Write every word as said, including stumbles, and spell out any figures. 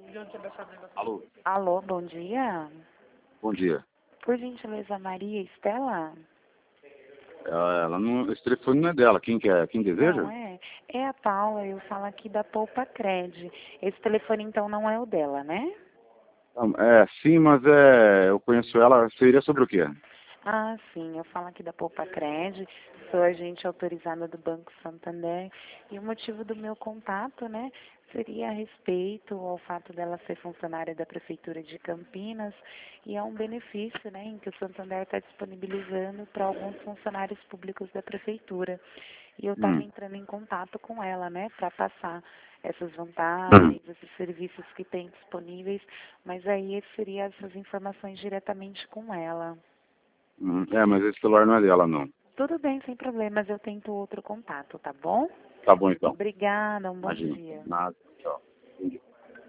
Alô, Alô, bom dia. bom dia. Por gentileza, Maria Estela? Ela, ela não, esse telefone não é dela. Quem quer? Quem Não deseja? é? É a Paula, eu falo aqui da Poupa Cred. Esse telefone então não é o dela, né? Ah, É, sim, mas é, eu conheço ela. Seria sobre o quê? Ah, sim, eu falo aqui da Poupa Cred, sou agente autorizada do Banco Santander e o motivo do meu contato, né, seria a respeito ao fato dela ser funcionária da Prefeitura de Campinas e é um benefício, né, em que o Santander está disponibilizando para alguns funcionários públicos da Prefeitura. E eu estava Hum. entrando em contato com ela, né, para passar essas Hum. vantagens, esses serviços que tem disponíveis, mas aí seria essas informações diretamente com ela. Hum, É, mas esse celular não é dela, não. Tudo bem, sem problemas, eu tento outro contato, tá bom? Tá bom, então. Obrigada, um bom Imagina. dia. Nada. Tchau. Bom dia.